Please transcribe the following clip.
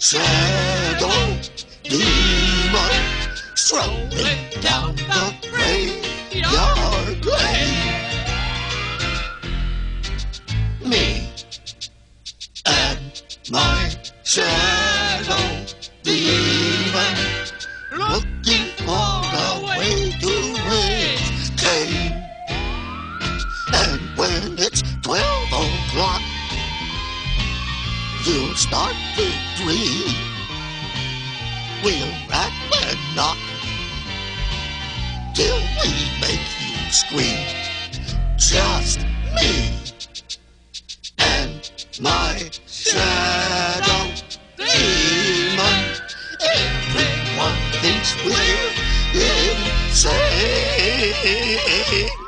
shadow demon strolling down the graveyard lane. Me and my shadow demon looking for a way to raise Cain. And when it's 12 o'clock, you'll start to dream. We'll rap and knock till we make you scream. Just me and my shadow demon. Everyone thinks we're insane.